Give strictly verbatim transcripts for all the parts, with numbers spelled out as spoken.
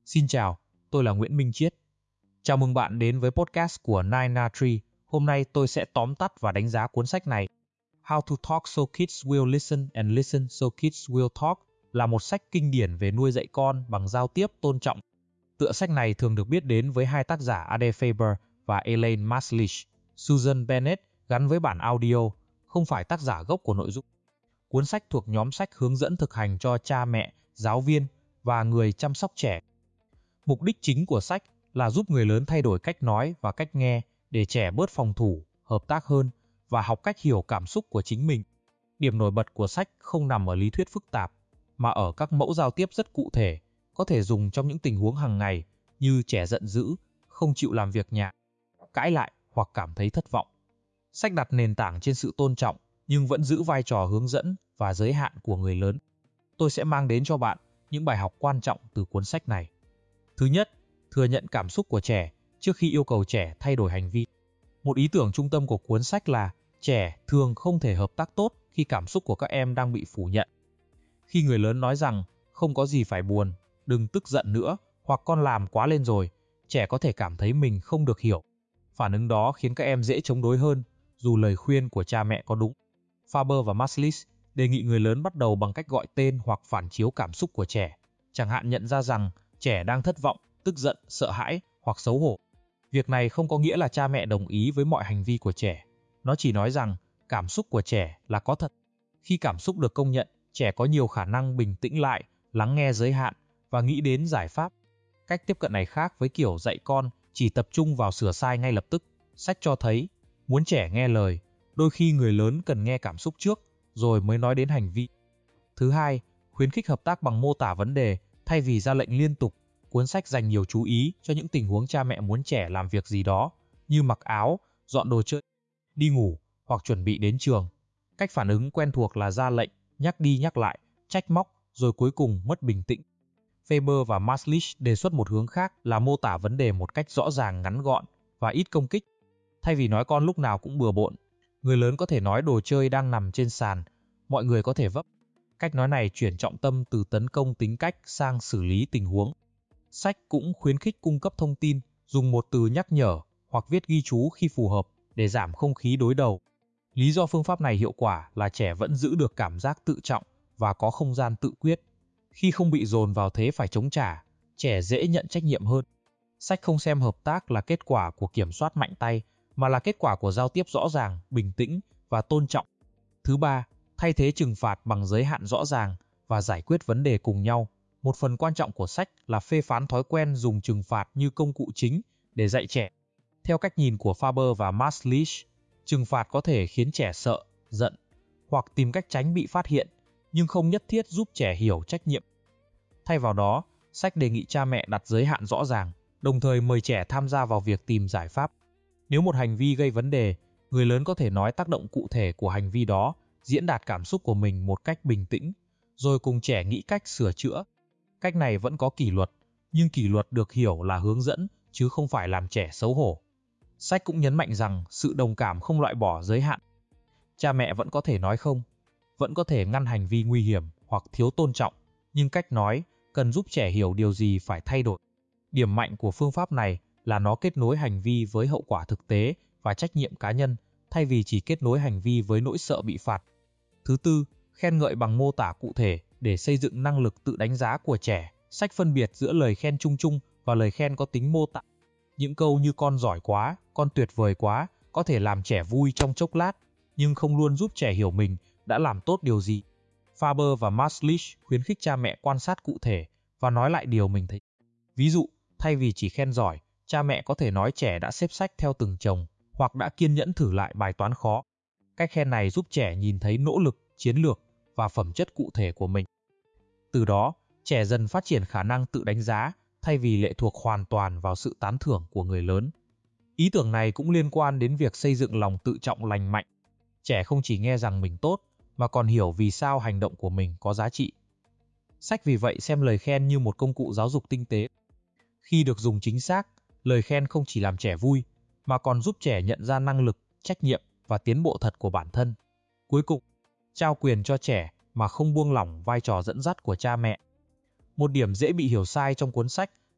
Xin chào, tôi là Nguyễn Minh Chiết. Chào mừng bạn đến với podcast của Nine A Tree. Hôm nay tôi sẽ tóm tắt và đánh giá cuốn sách này. How to Talk So Kids Will Listen and Listen So Kids Will Talk là một sách kinh điển về nuôi dạy con bằng giao tiếp tôn trọng. Tựa sách này thường được biết đến với hai tác giả Ade Faber và Elaine Maslish. Susan Bennett gắn với bản audio, không phải tác giả gốc của nội dung. Cuốn sách thuộc nhóm sách hướng dẫn thực hành cho cha mẹ, giáo viên và người chăm sóc trẻ. Mục đích chính của sách là giúp người lớn thay đổi cách nói và cách nghe để trẻ bớt phòng thủ, hợp tác hơn và học cách hiểu cảm xúc của chính mình. Điểm nổi bật của sách không nằm ở lý thuyết phức tạp, mà ở các mẫu giao tiếp rất cụ thể, có thể dùng trong những tình huống hàng ngày như trẻ giận dữ, không chịu làm việc nhà, cãi lại hoặc cảm thấy thất vọng. Sách đặt nền tảng trên sự tôn trọng nhưng vẫn giữ vai trò hướng dẫn và giới hạn của người lớn. Tôi sẽ mang đến cho bạn những bài học quan trọng từ cuốn sách này. Thứ nhất, thừa nhận cảm xúc của trẻ trước khi yêu cầu trẻ thay đổi hành vi. Một ý tưởng trung tâm của cuốn sách là trẻ thường không thể hợp tác tốt khi cảm xúc của các em đang bị phủ nhận. Khi người lớn nói rằng không có gì phải buồn, đừng tức giận nữa hoặc con làm quá lên rồi, trẻ có thể cảm thấy mình không được hiểu. Phản ứng đó khiến các em dễ chống đối hơn, dù lời khuyên của cha mẹ có đúng. Faber và Maslish đề nghị người lớn bắt đầu bằng cách gọi tên hoặc phản chiếu cảm xúc của trẻ, chẳng hạn nhận ra rằng trẻ đang thất vọng, tức giận, sợ hãi hoặc xấu hổ. Việc này không có nghĩa là cha mẹ đồng ý với mọi hành vi của trẻ. Nó chỉ nói rằng cảm xúc của trẻ là có thật. Khi cảm xúc được công nhận, trẻ có nhiều khả năng bình tĩnh lại, lắng nghe giới hạn và nghĩ đến giải pháp. Cách tiếp cận này khác với kiểu dạy con chỉ tập trung vào sửa sai ngay lập tức. Sách cho thấy, muốn trẻ nghe lời, đôi khi người lớn cần nghe cảm xúc trước, rồi mới nói đến hành vi. Thứ hai, khuyến khích hợp tác bằng mô tả vấn đề thay vì ra lệnh liên tục. Cuốn sách dành nhiều chú ý cho những tình huống cha mẹ muốn trẻ làm việc gì đó, như mặc áo, dọn đồ chơi, đi ngủ hoặc chuẩn bị đến trường. Cách phản ứng quen thuộc là ra lệnh, nhắc đi nhắc lại, trách móc, rồi cuối cùng mất bình tĩnh. Faber và Maslish đề xuất một hướng khác là mô tả vấn đề một cách rõ ràng, ngắn gọn và ít công kích. Thay vì nói con lúc nào cũng bừa bộn, người lớn có thể nói đồ chơi đang nằm trên sàn, mọi người có thể vấp. Cách nói này chuyển trọng tâm từ tấn công tính cách sang xử lý tình huống. Sách cũng khuyến khích cung cấp thông tin, dùng một từ nhắc nhở hoặc viết ghi chú khi phù hợp để giảm không khí đối đầu. Lý do phương pháp này hiệu quả là trẻ vẫn giữ được cảm giác tự trọng và có không gian tự quyết. Khi không bị dồn vào thế phải chống trả, trẻ dễ nhận trách nhiệm hơn. Sách không xem hợp tác là kết quả của kiểm soát mạnh tay, mà là kết quả của giao tiếp rõ ràng, bình tĩnh và tôn trọng. Thứ ba, thay thế trừng phạt bằng giới hạn rõ ràng và giải quyết vấn đề cùng nhau. Một phần quan trọng của sách là phê phán thói quen dùng trừng phạt như công cụ chính để dạy trẻ. Theo cách nhìn của Faber và Maslish, trừng phạt có thể khiến trẻ sợ, giận hoặc tìm cách tránh bị phát hiện, nhưng không nhất thiết giúp trẻ hiểu trách nhiệm. Thay vào đó, sách đề nghị cha mẹ đặt giới hạn rõ ràng, đồng thời mời trẻ tham gia vào việc tìm giải pháp. Nếu một hành vi gây vấn đề, người lớn có thể nói tác động cụ thể của hành vi đó, diễn đạt cảm xúc của mình một cách bình tĩnh, rồi cùng trẻ nghĩ cách sửa chữa. Cách này vẫn có kỷ luật, nhưng kỷ luật được hiểu là hướng dẫn, chứ không phải làm trẻ xấu hổ. Sách cũng nhấn mạnh rằng sự đồng cảm không loại bỏ giới hạn. Cha mẹ vẫn có thể nói không, vẫn có thể ngăn hành vi nguy hiểm hoặc thiếu tôn trọng, nhưng cách nói cần giúp trẻ hiểu điều gì phải thay đổi. Điểm mạnh của phương pháp này là nó kết nối hành vi với hậu quả thực tế và trách nhiệm cá nhân, thay vì chỉ kết nối hành vi với nỗi sợ bị phạt. Thứ tư, khen ngợi bằng mô tả cụ thể để xây dựng năng lực tự đánh giá của trẻ. Sách phân biệt giữa lời khen chung chung và lời khen có tính mô tả. Những câu như con giỏi quá, con tuyệt vời quá có thể làm trẻ vui trong chốc lát, nhưng không luôn giúp trẻ hiểu mình đã làm tốt điều gì. Faber và Maslish khuyến khích cha mẹ quan sát cụ thể và nói lại điều mình thấy. Ví dụ, thay vì chỉ khen giỏi, cha mẹ có thể nói trẻ đã xếp sách theo từng chồng hoặc đã kiên nhẫn thử lại bài toán khó. Cách khen này giúp trẻ nhìn thấy nỗ lực, chiến lược và phẩm chất cụ thể của mình. Từ đó, trẻ dần phát triển khả năng tự đánh giá thay vì lệ thuộc hoàn toàn vào sự tán thưởng của người lớn. Ý tưởng này cũng liên quan đến việc xây dựng lòng tự trọng lành mạnh. Trẻ không chỉ nghe rằng mình tốt, mà còn hiểu vì sao hành động của mình có giá trị. Sách vì vậy xem lời khen như một công cụ giáo dục tinh tế. Khi được dùng chính xác, lời khen không chỉ làm trẻ vui, mà còn giúp trẻ nhận ra năng lực, trách nhiệm và tiến bộ thật của bản thân. Cuối cùng, trao quyền cho trẻ mà không buông lỏng vai trò dẫn dắt của cha mẹ. Một điểm dễ bị hiểu sai trong cuốn sách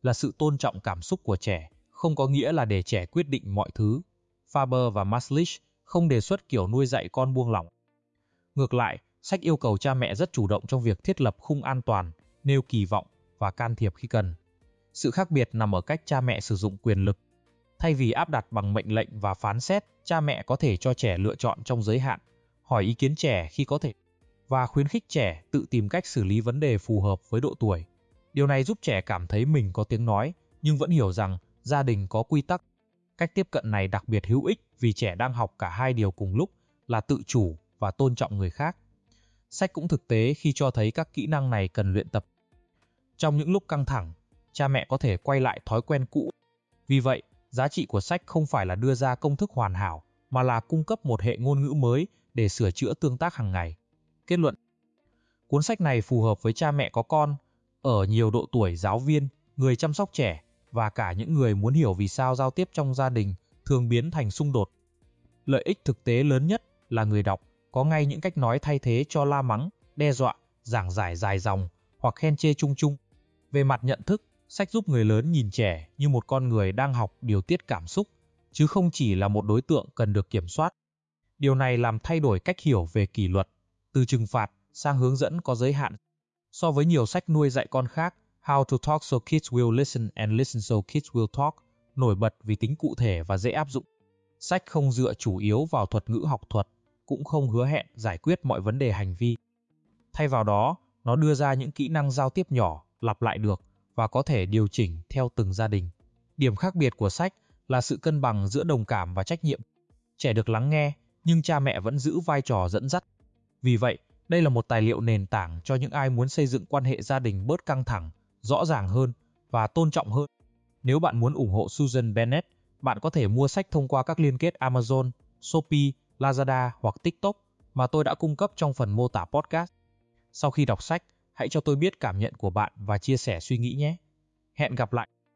là sự tôn trọng cảm xúc của trẻ, không có nghĩa là để trẻ quyết định mọi thứ. Faber và Maslich không đề xuất kiểu nuôi dạy con buông lỏng. Ngược lại, sách yêu cầu cha mẹ rất chủ động trong việc thiết lập khung an toàn, nêu kỳ vọng và can thiệp khi cần. Sự khác biệt nằm ở cách cha mẹ sử dụng quyền lực. Thay vì áp đặt bằng mệnh lệnh và phán xét, cha mẹ có thể cho trẻ lựa chọn trong giới hạn, hỏi ý kiến trẻ khi có thể, và khuyến khích trẻ tự tìm cách xử lý vấn đề phù hợp với độ tuổi. Điều này giúp trẻ cảm thấy mình có tiếng nói, nhưng vẫn hiểu rằng gia đình có quy tắc. Cách tiếp cận này đặc biệt hữu ích vì trẻ đang học cả hai điều cùng lúc là tự chủ và tôn trọng người khác. Sách cũng thực tế khi cho thấy các kỹ năng này cần luyện tập. Trong những lúc căng thẳng, cha mẹ có thể quay lại thói quen cũ. Vì vậy, giá trị của sách không phải là đưa ra công thức hoàn hảo, mà là cung cấp một hệ ngôn ngữ mới để sửa chữa tương tác hàng ngày. Kết luận: cuốn sách này phù hợp với cha mẹ có con, ở nhiều độ tuổi, giáo viên, người chăm sóc trẻ, và cả những người muốn hiểu vì sao giao tiếp trong gia đình thường biến thành xung đột. Lợi ích thực tế lớn nhất là người đọc có ngay những cách nói thay thế cho la mắng, đe dọa, giảng giải dài dòng hoặc khen chê chung chung. Về mặt nhận thức, sách giúp người lớn nhìn trẻ như một con người đang học điều tiết cảm xúc, chứ không chỉ là một đối tượng cần được kiểm soát. Điều này làm thay đổi cách hiểu về kỷ luật, từ trừng phạt sang hướng dẫn có giới hạn. So với nhiều sách nuôi dạy con khác, How to Talk So Kids Will Listen and Listen So Kids Will Talk nổi bật vì tính cụ thể và dễ áp dụng. Sách không dựa chủ yếu vào thuật ngữ học thuật, cũng không hứa hẹn giải quyết mọi vấn đề hành vi. Thay vào đó, nó đưa ra những kỹ năng giao tiếp nhỏ, lặp lại được và có thể điều chỉnh theo từng gia đình. Điểm khác biệt của sách là sự cân bằng giữa đồng cảm và trách nhiệm. Trẻ được lắng nghe, nhưng cha mẹ vẫn giữ vai trò dẫn dắt. Vì vậy, đây là một tài liệu nền tảng cho những ai muốn xây dựng quan hệ gia đình bớt căng thẳng, rõ ràng hơn và tôn trọng hơn. Nếu bạn muốn ủng hộ Susan Bennett, bạn có thể mua sách thông qua các liên kết Amazon, Shopee, Lazada hoặc TikTok mà tôi đã cung cấp trong phần mô tả podcast. Sau khi đọc sách, hãy cho tôi biết cảm nhận của bạn và chia sẻ suy nghĩ nhé. Hẹn gặp lại!